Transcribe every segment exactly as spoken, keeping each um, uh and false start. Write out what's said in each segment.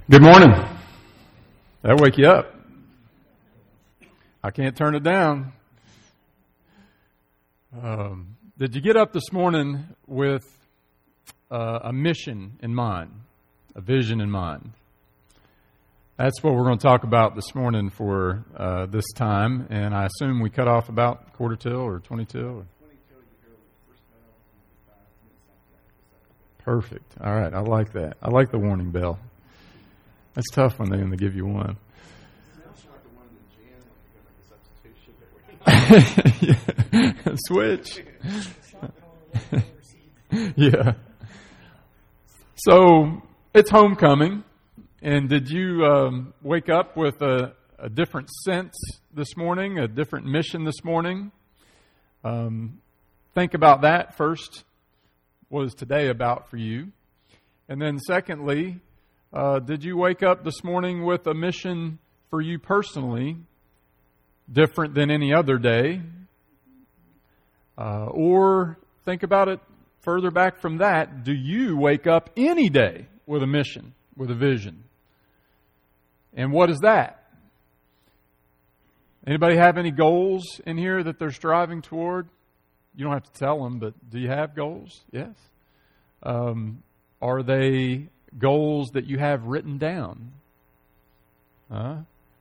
Good morning. That'll wake you up. I can't turn it down. Um, did you get up this morning with uh, a mission in mind, a vision in mind? That's what we're going to talk about this morning for uh, this time, and I assume we cut off about quarter till or twenty till. Or? Perfect. All right, I like that. I like the warning bell. That's tough when they only give you one. Yeah. Switch. Yeah. So it's homecoming, and did you um, wake up with a, a different sense this morning, a different mission this morning? Um, think about that first. What is today about for you? And then secondly, uh, did you wake up this morning with a mission for you personally, different than any other day? Uh, or think about it further back from that. Do you wake up any day with a mission, with a vision? And what is that? Anybody have any goals in here that they're striving toward? You don't have to tell them, but do you have goals? Yes. Um, are they goals that you have written down? Uh,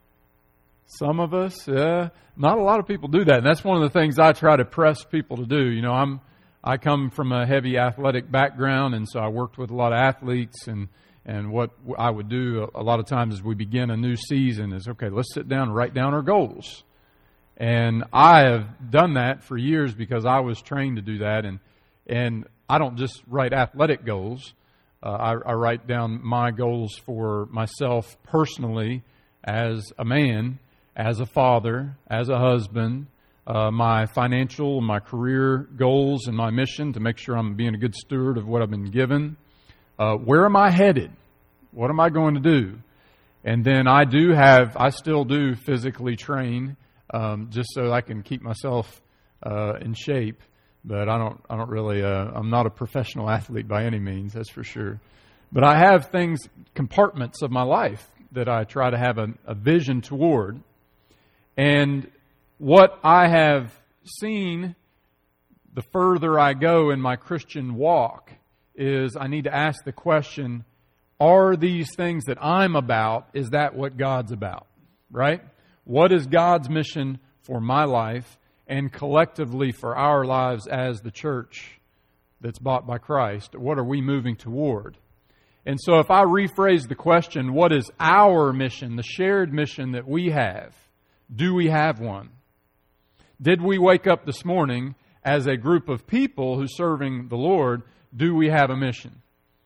some of us, uh, not a lot of people do that. And that's one of the things I try to press people to do. You know, I'm, I come from a heavy athletic background, and so I worked with a lot of athletes, and, and what I would do a, a lot of times as we begin a new season is, okay, let's sit down and write down our goals. And I have done that for years because I was trained to do that. And and I don't just write athletic goals. Uh, I, I write down my goals for myself personally as a man, as a father, as a husband, uh, my financial, my career goals and my mission to make sure I'm being a good steward of what I've been given. Uh, where am I headed? What am I going to do? And then I do have, I still do physically train Um, just so I can keep myself uh, in shape, but I don't. I don't really. Uh, I'm not a professional athlete by any means, that's for sure. But I have things, compartments of my life that I try to have a, a vision toward. And what I have seen, the further I go in my Christian walk, is I need to ask the question: are these things that I'm about? Is that what God's about? Right? What is God's mission for my life and collectively for our lives as the church that's bought by Christ? What are we moving toward? And so if I rephrase the question, what is our mission, the shared mission that we have? Do we have one? Did we wake up this morning as a group of people who's serving the Lord? Do we have a mission?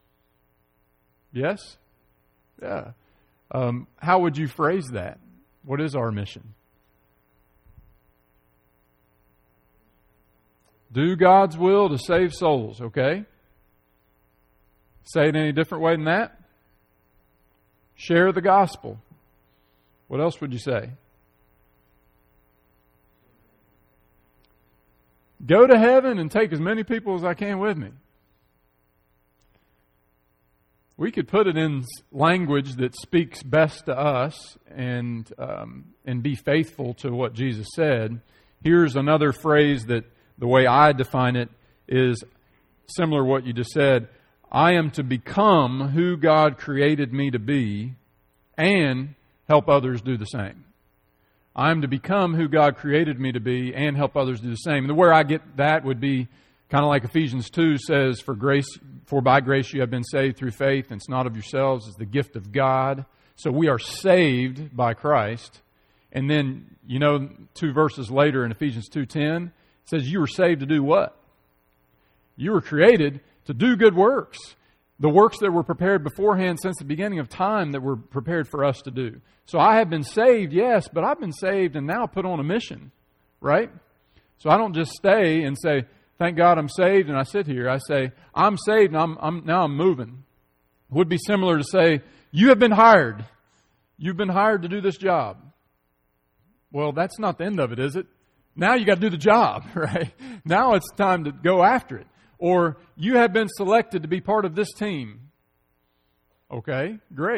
Yes? Yeah. Um, how would you phrase that? What is our mission? Do God's will to save souls, okay? Say it any different way than that? Share the gospel. What else would you say? Go to heaven and take as many people as I can with me. We could put it in language that speaks best to us and um, and be faithful to what Jesus said. Here's another phrase that the way I define it is similar to what you just said. I am to become who God created me to be and help others do the same. I am to become who God created me to be and help others do the same. And where I get that would be kind of like Ephesians two says, for grace, for by grace you have been saved through faith, and it's not of yourselves, it's the gift of God. So we are saved by Christ. And then, you know, two verses later in Ephesians two ten, it says you were saved to do what? You were created to do good works. The works that were prepared beforehand since the beginning of time that were prepared for us to do. So I have been saved, yes, but I've been saved and now put on a mission, right? So I don't just stay and say, thank God I'm saved, and I sit here. I say, I'm saved, and I'm, I'm, now I'm moving. It would be similar to say, you have been hired. You've been hired to do this job. Well, that's not the end of it, is it? Now you got to do the job, right? Now it's time to go after it. Or you have been selected to be part of this team. Okay, great.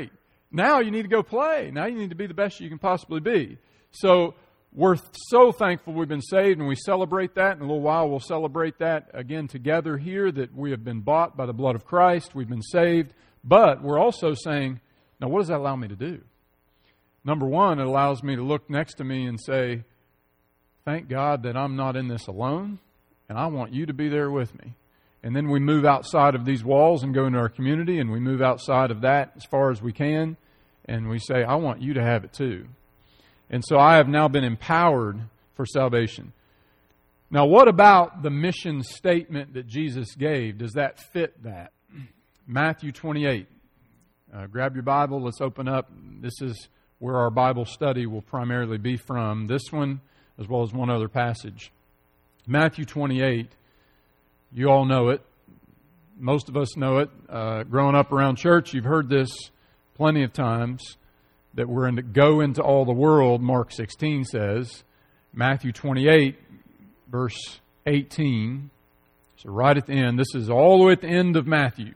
Now you need to go play. Now you need to be the best you can possibly be. So we're so thankful we've been saved, and we celebrate that. In a little while, we'll celebrate that again together here, that we have been bought by the blood of Christ. We've been saved. But we're also saying, now what does that allow me to do? Number one, it allows me to look next to me and say, thank God that I'm not in this alone, and I want you to be there with me. And then we move outside of these walls and go into our community, and we move outside of that as far as we can, and we say, I want you to have it too. And so I have now been empowered for salvation. Now, what about the mission statement that Jesus gave? Does that fit that? Matthew twenty-eight. Uh, grab your Bible. Let's open up. This is where our Bible study will primarily be from. This one, as well as one other passage. Matthew twenty-eight. You all know it. Most of us know it. Uh, growing up around church, you've heard this plenty of times, that we're in to go into all the world, Mark sixteen says. Matthew twenty-eight, verse eighteen. So right at the end. This is all the way at the end of Matthew.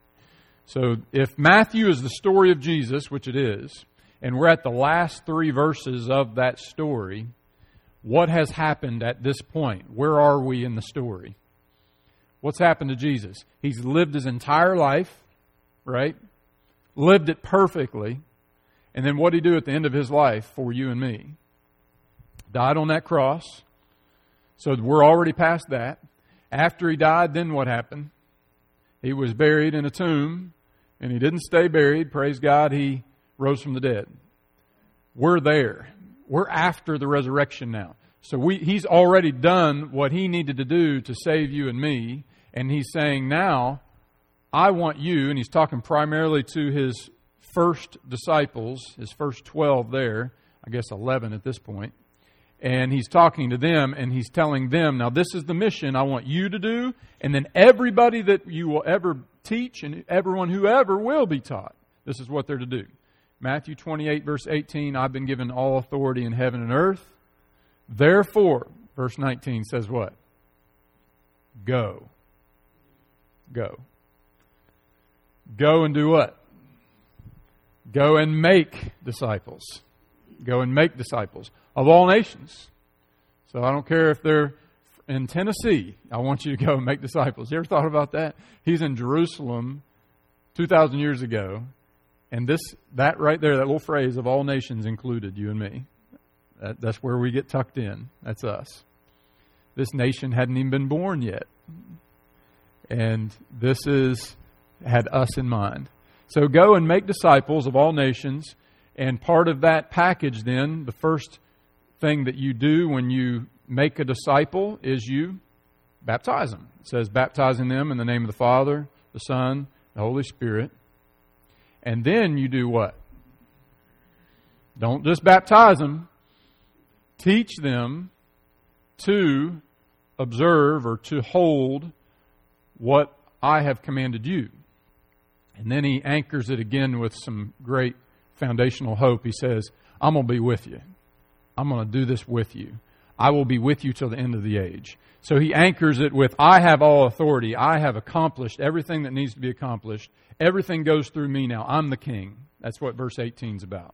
So if Matthew is the story of Jesus, which it is, and we're at the last three verses of that story, what has happened at this point? Where are we in the story? What's happened to Jesus? He's lived his entire life, right? Lived it perfectly. And then what did he do at the end of his life for you and me? Died on that cross. So we're already past that. After he died, then what happened? He was buried in a tomb, and he didn't stay buried. Praise God, he rose from the dead. We're there. We're after the resurrection now. So we, he's already done what he needed to do to save you and me. And he's saying, now, I want you, and he's talking primarily to his first disciples, his first twelve there, I guess eleven at this point. And he's talking to them, and he's telling them, now this is the mission I want you to do, and then everybody that you will ever teach, and everyone who ever will be taught, this is what they're to do. Matthew twenty-eight, verse eighteen, I've been given all authority in heaven and earth. Therefore, verse nineteen says what? Go. Go. Go and do what? Go and make disciples. Go and make disciples of all nations. So I don't care if they're in Tennessee. I want you to go and make disciples. You ever thought about that? He's in Jerusalem two thousand years ago. And this, that right there, that little phrase, of all nations included you and me. That, that's where we get tucked in. That's us. This nation hadn't even been born yet. And this is had us in mind. So go and make disciples of all nations. And part of that package then, the first thing that you do when you make a disciple is you baptize them. It says baptizing them in the name of the Father, the Son, the Holy Spirit. And then you do what? Don't just baptize them. Teach them to observe or to hold what I have commanded you. And then he anchors it again with some great foundational hope. He says, I'm going to be with you. I'm going to do this with you. I will be with you till the end of the age. So he anchors it with, I have all authority. I have accomplished everything that needs to be accomplished. Everything goes through me now. I'm the king. That's what verse eighteen is about.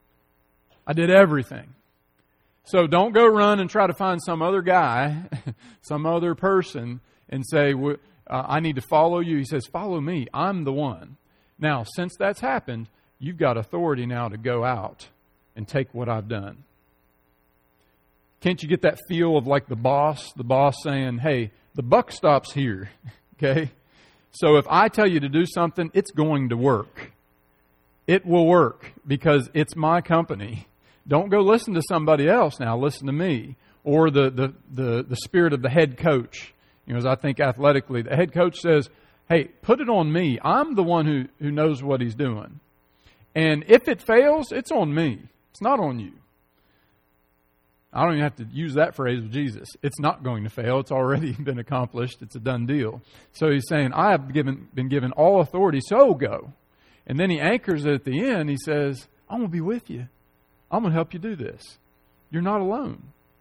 I did everything. So don't go run and try to find some other guy, some other person, and say, uh, I need to follow you. He says, follow me. I'm the one. Now, since that's happened, you've got authority now to go out and take what I've done. Can't you get that feel of like the boss, the boss saying, hey, the buck stops here, okay? So if I tell you to do something, it's going to work. It will work because it's my company. Don't go listen to somebody else now. Listen to me. Or the, the, the, the spirit of the head coach. You know, as I think athletically, the head coach says, hey, put it on me. I'm the one who, who knows what he's doing. And if it fails, it's on me. It's not on you. I don't even have to use that phrase with Jesus. It's not going to fail. It's already been accomplished. It's a done deal. So he's saying, I have given, been given all authority, so go. And then he anchors it at the end. He says, I'm going to be with you. I'm going to help you do this. You're not alone.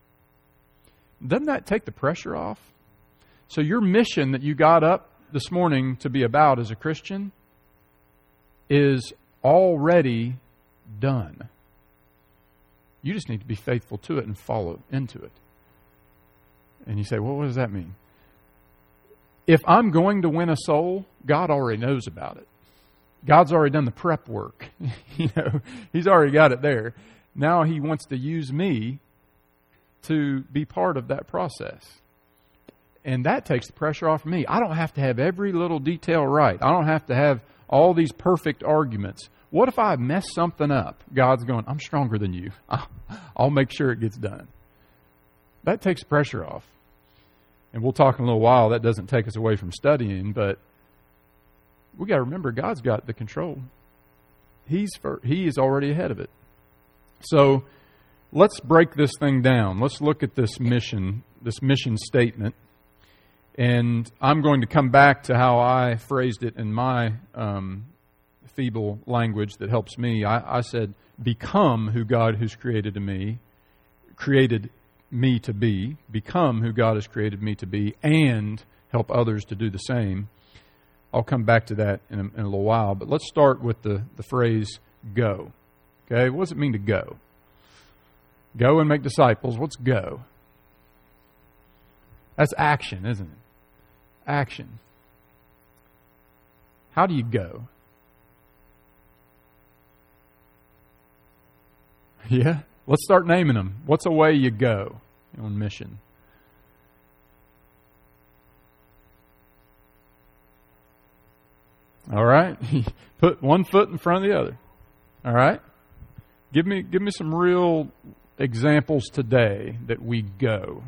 Doesn't that take the pressure off? So your mission that you got up this morning to be about as a Christian is already done. You just need to be faithful to it and follow into it. And you say, well, what does that mean? If I'm going to win a soul, God already knows about it. God's already done the prep work. You know, He's already got it there. Now He wants to use me to be part of that process. And that takes the pressure off me. I don't have to have every little detail right. I don't have to have all these perfect arguments. What if I mess something up? God's going, I'm stronger than you. I'll make sure it gets done. That takes pressure off. And we'll talk in a little while. That doesn't take us away from studying, but we got to remember God's got the control. He's for, He is already ahead of it. So let's break this thing down. Let's look at this mission, this mission statement. And I'm going to come back to how I phrased it in my um, feeble language that helps me. I, I said, become who God who's created me, created me to be, become who God has created me to be, and help others to do the same. I'll come back to that in a, in a little while, but let's start with the, the phrase go. Okay, what does it mean to go? Go and make disciples. What's go? That's action, isn't it? Action. How do you go? Yeah? Let's start naming them. What's a way you go on mission? All right? Put one foot in front of the other. All right? Give me give me some real examples today that we go.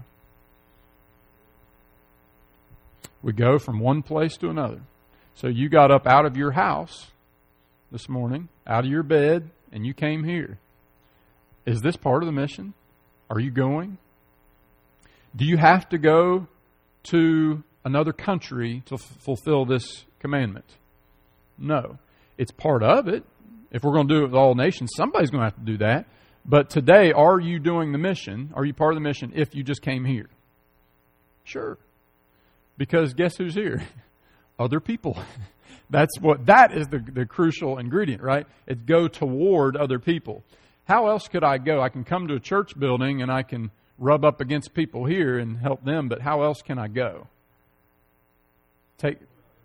We go from one place to another. So you got up out of your house this morning, out of your bed, and you came here. Is this part of the mission? Are you going? Do you have to go to another country to f- fulfill this commandment? No. It's part of it. If we're going to do it with all nations, somebody's going to have to do that. But today, are you doing the mission? Are you part of the mission if you just came here? Sure. Because guess who's here? Other people. That's what, that is the, the crucial ingredient, right? It's go toward other people. How else could I go? I can come to a church building and I can rub up against people here and help them, but how else can I go? Take.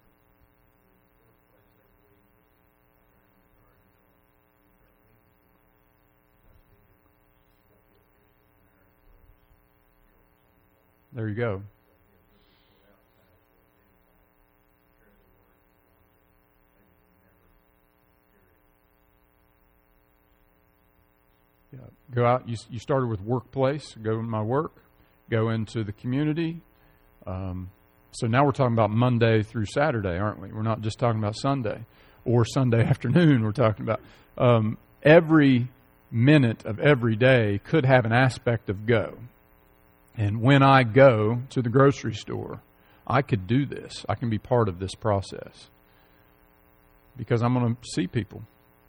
There you go. Yeah. Go out. You, you started with workplace. Go in my work. Go into the community. Um, so now we're talking about Monday through Saturday, aren't we? We're not just talking about Sunday or Sunday afternoon. We're talking about um, every minute of every day could have an aspect of go. And when I go to the grocery store, I could do this. I can be part of this process because I'm going to see people.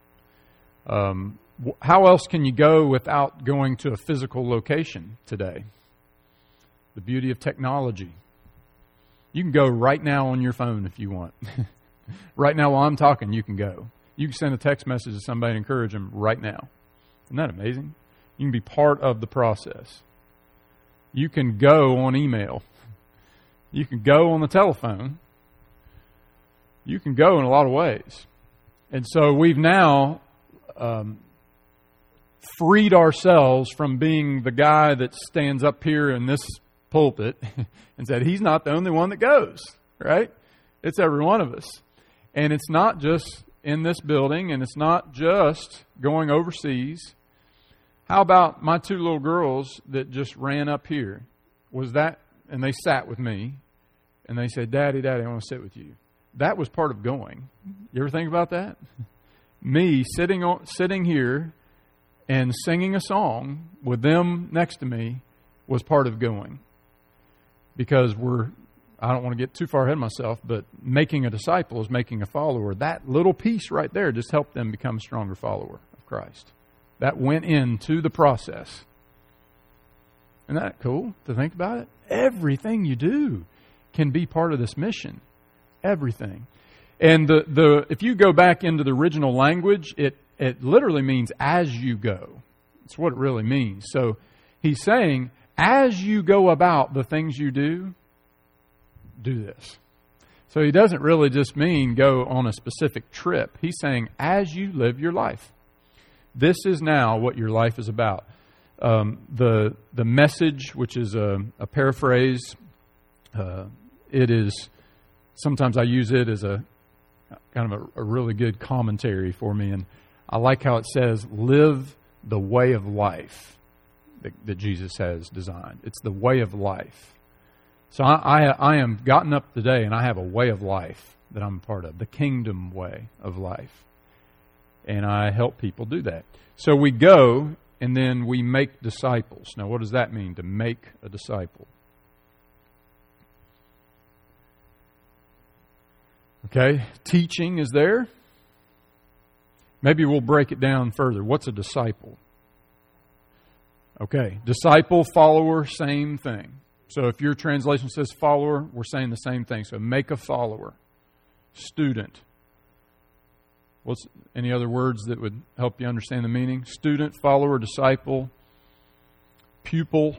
Um, how else can you go without going to a physical location today? The beauty of technology. You can go right now on your phone if you want. Right now while I'm talking, you can go. You can send a text message to somebody and encourage them right now. Isn't that amazing? You can be part of the process. You can go on email. You can go on the telephone. You can go in a lot of ways. And so we've now um, freed ourselves from being the guy that stands up here in this pulpit and said, he's not the only one that goes, right? It's every one of us. And it's not just in this building, and it's not just going overseas. How about my two little girls that just ran up here? Was that, and they sat with me, and they said, Daddy, Daddy, I want to sit with you. That was part of going. You ever think about that? Me sitting on, sitting here and singing a song with them next to me was part of going. Because we're, I don't want to get too far ahead of myself, but making a disciple is making a follower. That little piece right there just helped them become a stronger follower of Christ. That went into the process. Isn't that cool to think about it? Everything you do can be part of this mission. Everything. And the, the if you go back into the original language, it, it literally means as you go. That's what it really means. So he's saying, as you go about the things you do, do this. So he doesn't really just mean go on a specific trip. He's saying, as you live your life, this is now what your life is about. Um, the the message, which is a, a paraphrase, uh, it is, sometimes I use it as a kind of a, a really good commentary for me. And I like how it says, live the way of life that, that Jesus has designed. It's the way of life. So I, I, I am gotten up today and I have a way of life that I'm a part of, the kingdom way of life. And I help people do that. So we go and then we make disciples. Now what does that mean, to make a disciple? Okay, teaching is there. Maybe we'll break it down further. What's a disciple? Okay, disciple, follower, same thing. So if your translation says follower, we're saying the same thing. So make a follower. Student. What's any other words that would help you understand the meaning? Student, follower, disciple, pupil.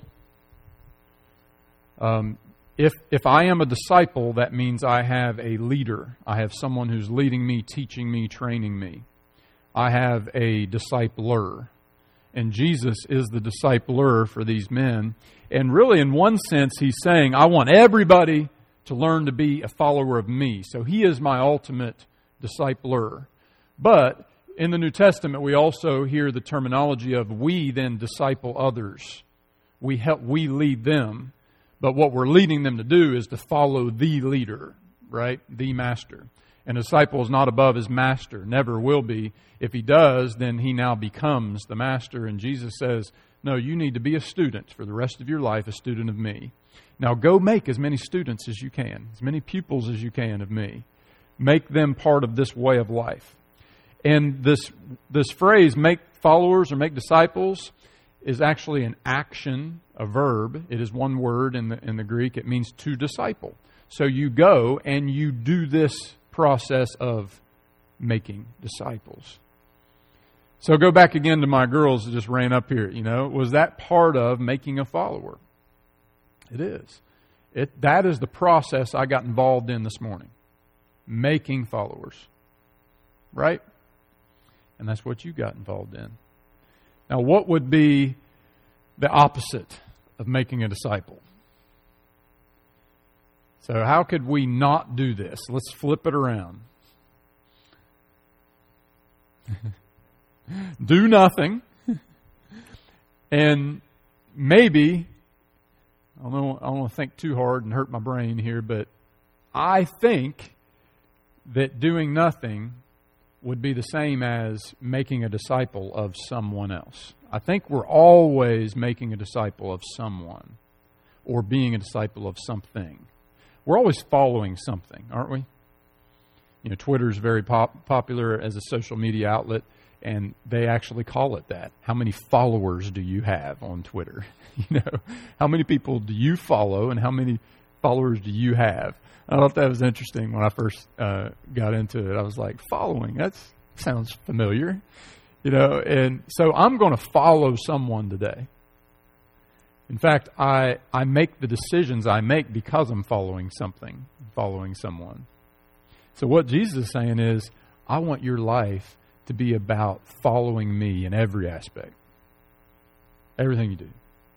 Um, if if I am a disciple, that means I have a leader. I have someone who's leading me, teaching me, training me. I have a discipler. And Jesus is the discipler for these men. And really, in one sense, he's saying, I want everybody to learn to be a follower of me. So he is my ultimate discipler. But in the New Testament, we also hear the terminology of we then disciple others. We help, we lead them. But what we're leading them to do is to follow the leader, right? The master. And a disciple is not above his master, never will be. If he does, then he now becomes the master. And Jesus says, no, you need to be a student for the rest of your life, a student of me. Now go make as many students as you can, as many pupils as you can of me. Make them part of this way of life. And this this phrase, make followers or make disciples, is actually an action, a verb. It is one word in the in the Greek. It means to disciple. So you go and you do this process of making disciples. So go back again to my girls that just ran up here. You know, was that part of making a follower? It is. It that is the process I got involved in this morning. Making followers. Right? And that's what you got involved in. Now, what would be the opposite of making a disciple? So how could we not do this? Let's flip it around. Do nothing. And maybe, I don't, I don't want to think too hard and hurt my brain here, but I think that doing nothing would be the same as making a disciple of someone else. I think we're always making a disciple of someone or being a disciple of something. We're always following something, aren't we? You know, Twitter is very pop- popular as a social media outlet, and they actually call it that. How many followers do you have on Twitter? You know, how many people do you follow, and how many followers do you have? I thought that was interesting when I first uh, got into it. I was like, following, that sounds familiar. You know, and so I'm going to follow someone today. In fact, I I make the decisions I make because I'm following something, following someone. So what Jesus is saying is, I want your life to be about following me in every aspect. Everything you do.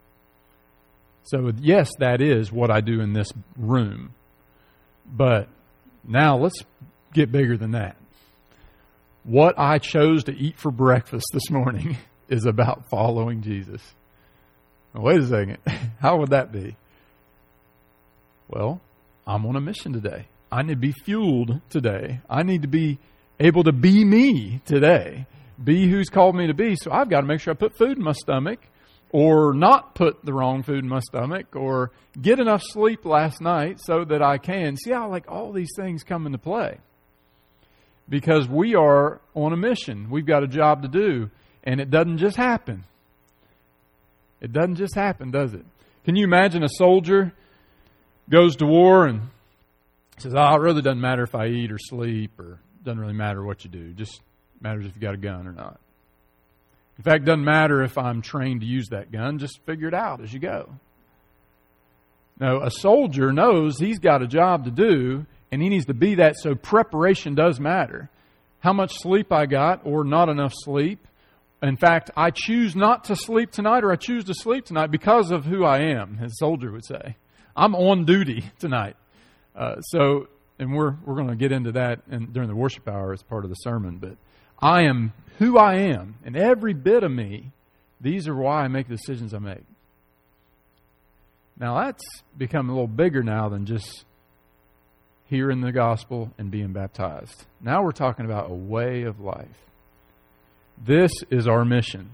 So yes, that is what I do in this room. But now let's get bigger than that. What I chose to eat for breakfast this morning is about following Jesus. Now, wait a second. How would that be? Well, I'm on a mission today. I need to be fueled today. I need to be able to be me today. Be who's called me to be. So I've got to make sure I put food in my stomach, or not put the wrong food in my stomach, or get enough sleep last night so that I can. See how like all these things come into play? Because we are on a mission. We've got a job to do, and it doesn't just happen. It doesn't just happen, does it? Can you imagine a soldier goes to war and He says, oh, it really doesn't matter if I eat or sleep, or it doesn't really matter what you do. It just matters if you got a gun or not. In fact, it doesn't matter if I'm trained to use that gun. Just figure it out as you go. Now, a soldier knows he's got a job to do, and he needs to be that, so preparation does matter. How much sleep I got or not enough sleep. In fact, I choose not to sleep tonight, or I choose to sleep tonight because of who I am, as a soldier would say. I'm on duty tonight. Uh, so, and we're we're going to get into that in, during the worship hour as part of the sermon. But I am who I am, and every bit of me, these are why I make the decisions I make. Now, that's become a little bigger now than just hearing the gospel and being baptized. Now we're talking about a way of life. This is our mission.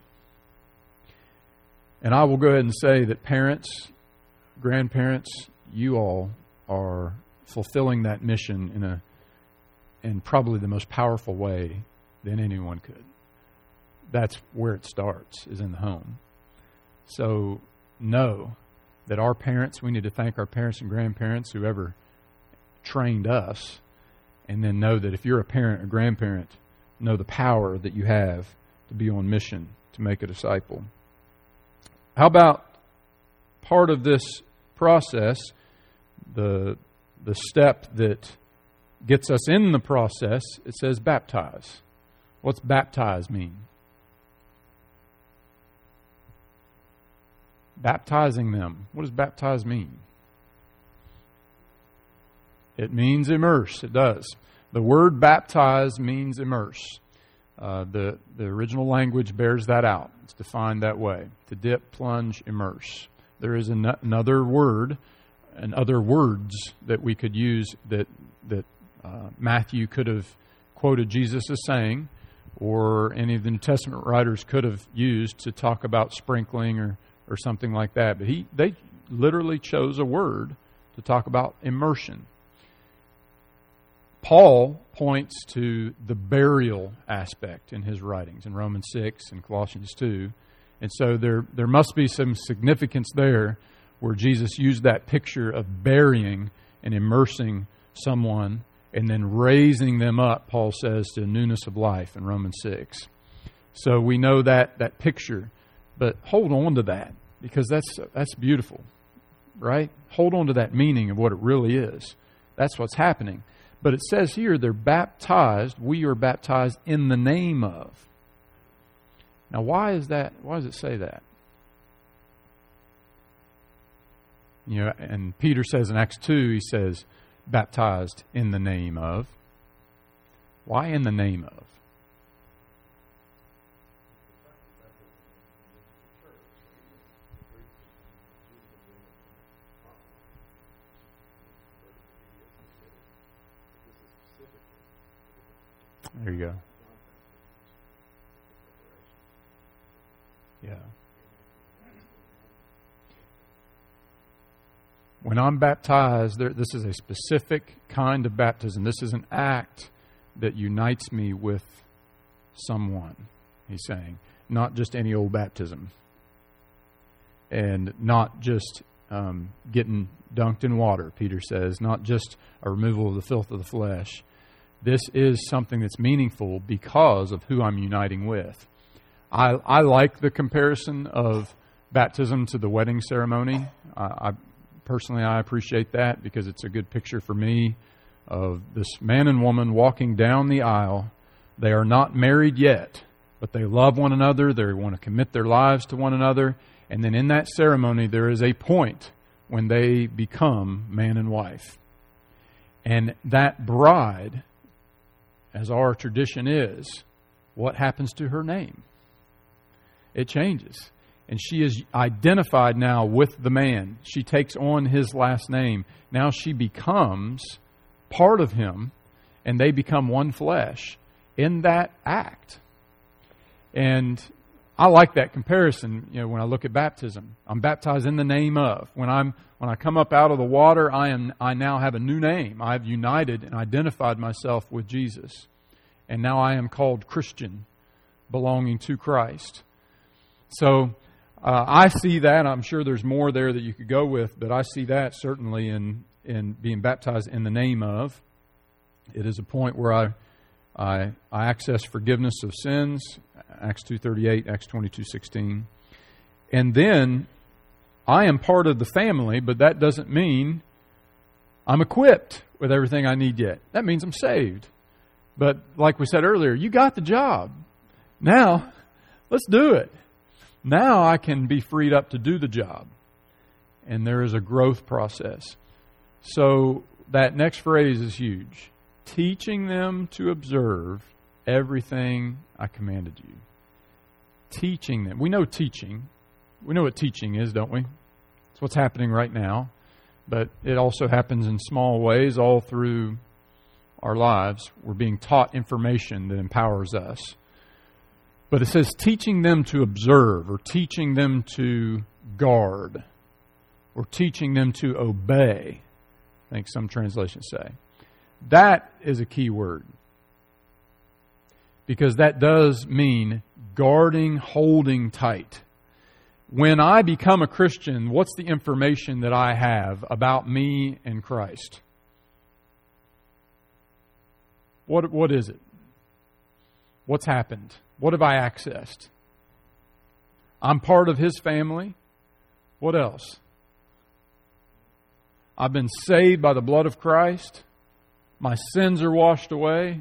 And I will go ahead and say that parents, grandparents, you all are fulfilling that mission in a in probably the most powerful way than anyone could. That's where it starts, is in the home. So know that our parents, we need to thank our parents and grandparents, whoever trained us, and then know that if you're a parent or grandparent, know the power that you have to be on mission to make a disciple. How about part of this process, the the step that gets us in the process? It says baptize. What's baptize mean? Baptizing them. What does baptize mean? It means immerse. It does. The word baptize means immerse. Uh, the, the original language bears that out. It's defined that way. To dip, plunge, immerse. There is an, another word and other words that we could use that, that uh, Matthew could have quoted Jesus as saying, or any of the New Testament writers could have used to talk about sprinkling or, or something like that. But he they literally chose a word to talk about immersion. Paul points to the burial aspect in his writings in Romans six and Colossians two. And so there, there must be some significance there where Jesus used that picture of burying and immersing someone and then raising them up, Paul says, to newness of life in Romans six. So we know that that picture, but hold on to that because that's that's beautiful, right? Hold on to that meaning of what it really is. That's what's happening. But it says here they're baptized. We are baptized in the name of. Now, why is that? Why does it say that? You know, and Peter says in Acts two, he says, baptized in the name of. Why in the name of? There you go. Yeah. When I'm baptized, there, this is a specific kind of baptism. This is an act that unites me with someone, he's saying. Not just any old baptism. And not just um, getting dunked in water, Peter says. Not just a removal of the filth of the flesh. This is something that's meaningful because of who I'm uniting with. I, I like the comparison of baptism to the wedding ceremony. I, I personally, I appreciate that because it's a good picture for me of this man and woman walking down the aisle. They are not married yet, but they love one another. They want to commit their lives to one another. And then in that ceremony, there is a point when they become man and wife. And that bride, as our tradition is, what happens to her name? It changes. And she is identified now with the man. She takes on his last name. Now she becomes part of him, and they become one flesh in that act. And I like that comparison. You know, when I look at baptism, I'm baptized in the name of. When I'm when I come up out of the water, I am I now have a new name. I've united and identified myself with Jesus, and now I am called Christian, belonging to Christ. So uh, I see that. I'm sure there's more there that you could go with, but I see that certainly in in being baptized in the name of. It is a point where I I, I access forgiveness of sins, Acts two thirty-eight, Acts twenty-two sixteen. And then I am part of the family, but that doesn't mean I'm equipped with everything I need yet. That means I'm saved. But like we said earlier, you got the job. Now, let's do it. Now I can be freed up to do the job. And there is a growth process. So that next phrase is huge. Teaching them to observe everything I commanded you. Teaching them. We know teaching. We know what teaching is, don't we? It's what's happening right now. But it also happens in small ways all through our lives. We're being taught information that empowers us. But it says teaching them to observe, or teaching them to guard, or teaching them to obey, I think some translations say. That is a key word. Because that does mean guarding, holding tight. When I become a Christian, what's the information that I have about me and Christ? What what is it? What's happened? What have I accessed? I'm part of His family. What else? I've been saved by the blood of Christ. My sins are washed away.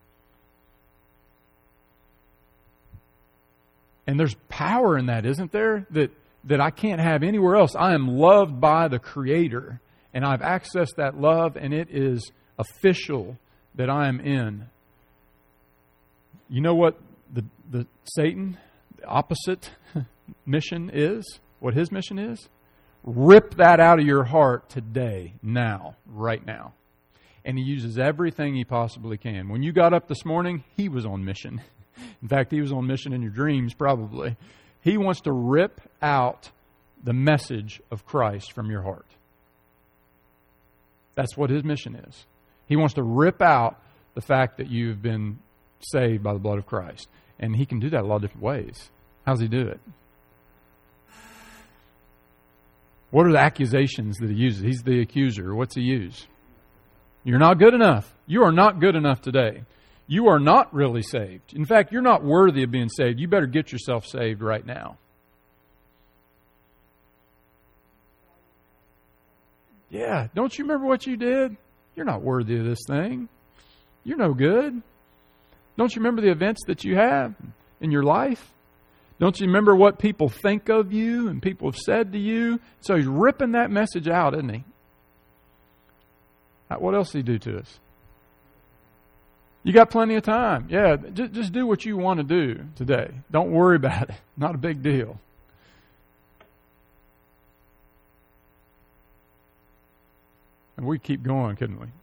And there's power in that, isn't there? That that I can't have anywhere else. I am loved by the Creator, and I've accessed that love, and it is official that I am in. You know what the the Satan, the opposite mission is? What his mission is? Rip that out of your heart today, now, right now. And he uses everything he possibly can. When you got up this morning, he was on mission. In fact, he was on mission in your dreams, probably. He wants to rip out the message of Christ from your heart. That's what his mission is. He wants to rip out the fact that you've been saved by the blood of Christ. And he can do that a lot of different ways. How does he do it? What are the accusations that he uses? He's the accuser. What's he use? You're not good enough. You are not good enough today. You are not really saved. In fact, you're not worthy of being saved. You better get yourself saved right now. Yeah, don't you remember what you did? You're not worthy of this thing. You're no good. Don't you remember the events that you have in your life? Don't you remember what people think of you and people have said to you? So he's ripping that message out, isn't he? What else did he do to us? You got plenty of time. Yeah, just, just do what you want to do today. Don't worry about it. Not a big deal. And we keep going, couldn't we?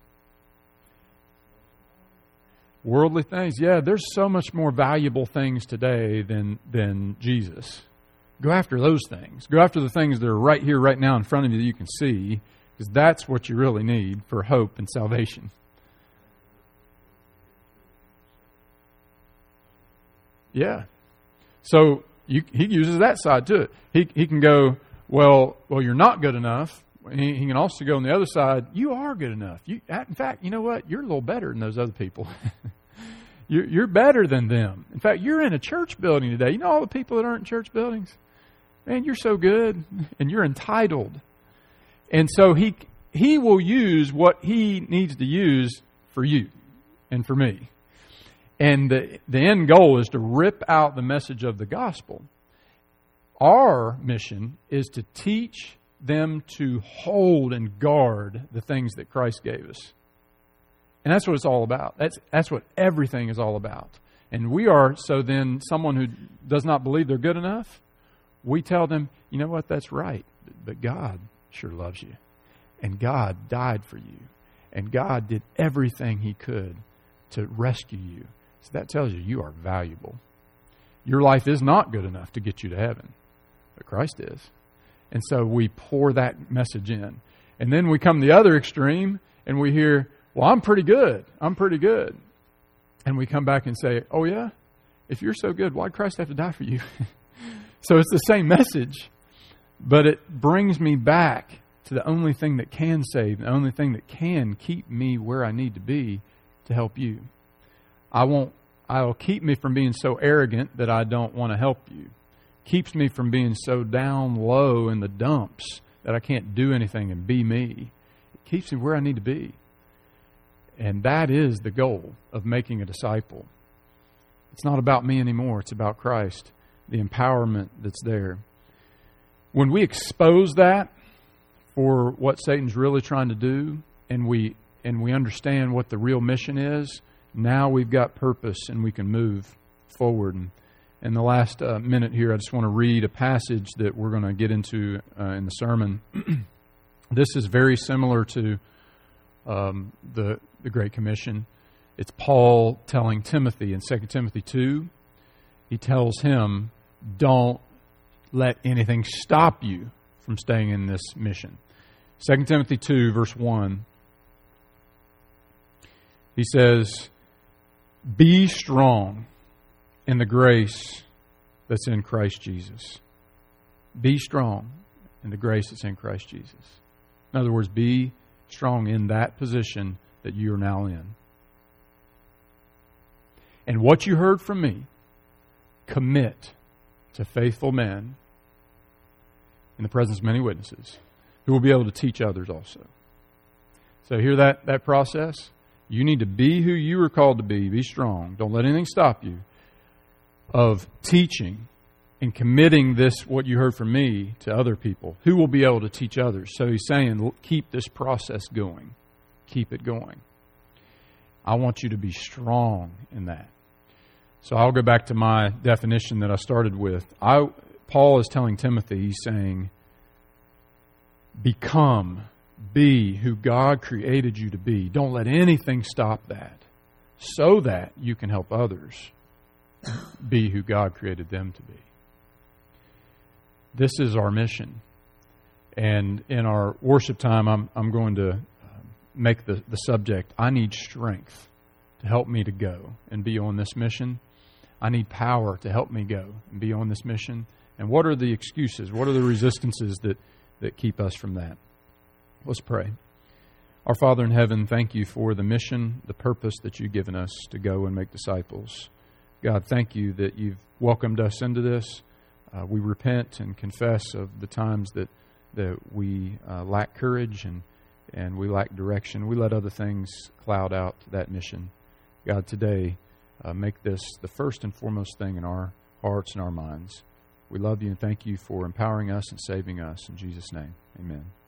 Worldly things. Yeah, there's so much more valuable things today than than Jesus. Go after those things. Go after the things that are right here, right now in front of you that you can see, because that's what you really need for hope and salvation. Yeah. So you, he uses that side to it. He he can go, well, well, you're not good enough. He, he can also go on the other side. You are good enough. You, in fact, you know what? You're a little better than those other people. you're, you're better than them. In fact, you're in a church building today. You know all the people that aren't in church buildings? Man, you're so good, and you're entitled. And so he he will use what he needs to use for you and for me. And the, the end goal is to rip out the message of the gospel. Our mission is to teach them to hold and guard the things that Christ gave us. And that's what it's all about. That's that's what everything is all about. And we are, so then someone who does not believe they're good enough, we tell them, you know what, that's right. But God sure loves you. And God died for you. And God did everything He could to rescue you. So that tells you you are valuable. Your life is not good enough to get you to heaven. But Christ is. And so we pour that message in. And then we come to the other extreme and we hear, well, I'm pretty good. I'm pretty good. And we come back and say, oh yeah? If you're so good, why did Christ have to die for you? So it's the same message, but it brings me back to the only thing that can save, the only thing that can keep me where I need to be to help you. I won't, I'll keep me from being so arrogant that I don't want to help you. Keeps me from being so down low in the dumps that I can't do anything and be me. It keeps me where I need to be. And that is the goal of making a disciple. It's not about me anymore. It's about Christ, the empowerment that's there. When we expose that for what Satan's really trying to do, and we and we understand what the real mission is, now we've got purpose and we can move forward. And in the last uh, minute here, I just want to read a passage that we're going to get into uh, in the sermon. This is very similar to um, the, the Great Commission. It's Paul telling Timothy in Second Timothy two. He tells him, don't let anything stop you from staying in this mission. Second Timothy two, verse one. He says, be strong in the grace that's in Christ Jesus. Be strong in the grace that's in Christ Jesus. In other words, be strong in that position that you are now in. And what you heard from me, commit to faithful men in the presence of many witnesses who will be able to teach others also. So hear that, that process? You need to be who you were called to be. Be strong. Don't let anything stop you of teaching and committing this, what you heard from me, to other people who will be able to teach others. So he's saying, keep this process going. Keep it going. I want you to be strong in that. So I'll go back to my definition that I started with. I, Paul is telling Timothy, he's saying, become, be who God created you to be. Don't let anything stop that, so that you can help others be who God created them to be. This is our mission. And in our worship time, I'm, I'm going to make the, the subject, I need strength to help me to go and be on this mission. I need power to help me go and be on this mission. And what are the excuses? What are the resistances that, that keep us from that? Let's pray. Our Father in heaven, thank you for the mission, the purpose that you've given us to go and make disciples. God, thank you that you've welcomed us into this. Uh, we repent and confess of the times that, that we uh, lack courage and and we lack direction. We let other things cloud out that mission. God, today, uh, make this the first and foremost thing in our hearts and our minds. We love you and thank you for empowering us and saving us. In Jesus' name, amen.